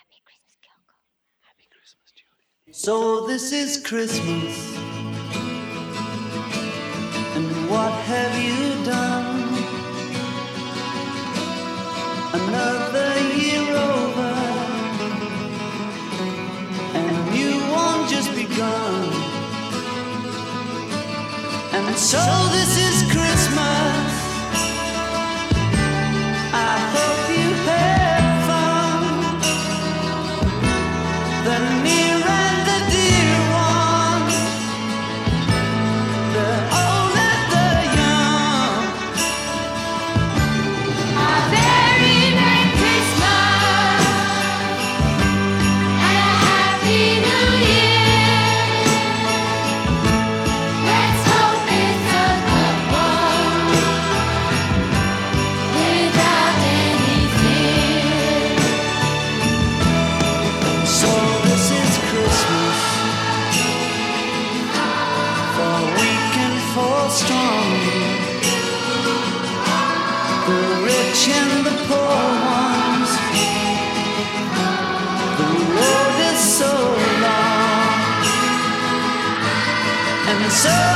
So this is Christmas, and what have you done? Another year over, and a new one just begun. And so this is Christmas. I hope you had fun. The near and the dear ones, the old and the young. A very Merry Christmas and a Happy New Year. Let's hope it's a good one without any fear. So this is Christmas, for weak and for strong, the rich and the poor ones. The road is so long, and so